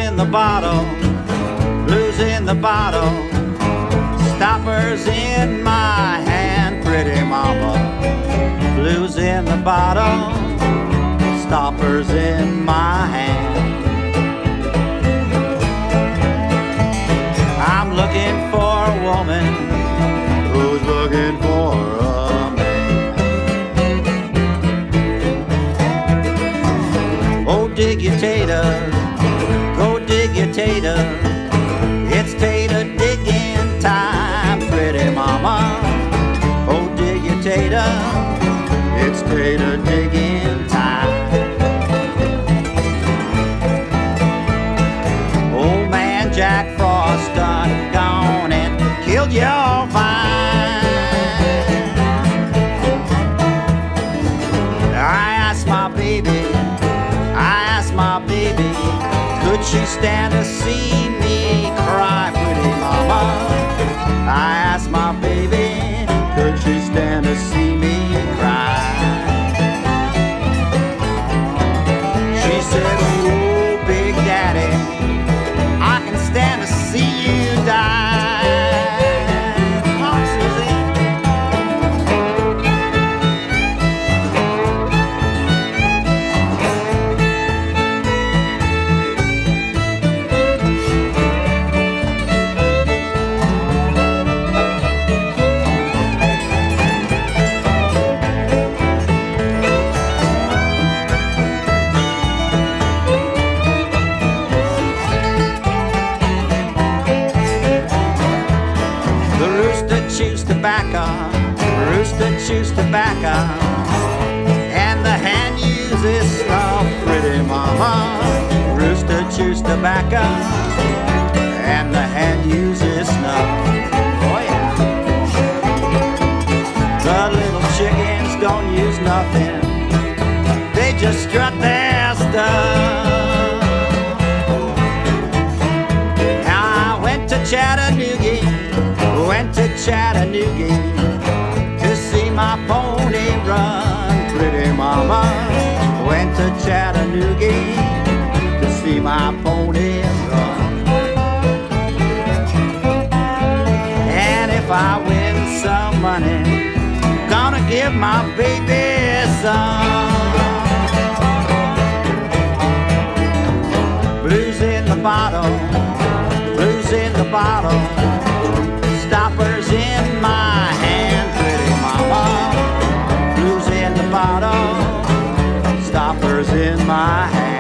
in the bottle, blues in the bottle, stoppers in my hand, pretty mama. Blues in the bottle, stoppers in my hand. I'm looking for a woman who's looking for a man. Oh, dig your tater, go dig your tater. It's tater digging time, pretty mama. Oh, dig your tater, it's tater digging time. Old man Jack Frost done gone and killed your vine. I asked my baby, could she stand to see me cry, pretty mama? I asked my baby, could she stand to see me cry? She said, oh, Big Daddy, I can stand to see you die. Come on, Susie. Rooster chews tobacco, and the hen uses snuff, pretty mama. Rooster chews tobacco, and the hen uses snuff. Oh yeah. The little chickens don't use nothing, they just strut their stuff. Now I went to Chattanooga, to see my pony run, pretty mama. Went to Chattanooga to see my pony run. And if I win some money, gonna give my baby some. Blues in the bottle, blues in the bottle, stoppers in my hand, pretty mama. Blues in the bottle, stoppers in my hand.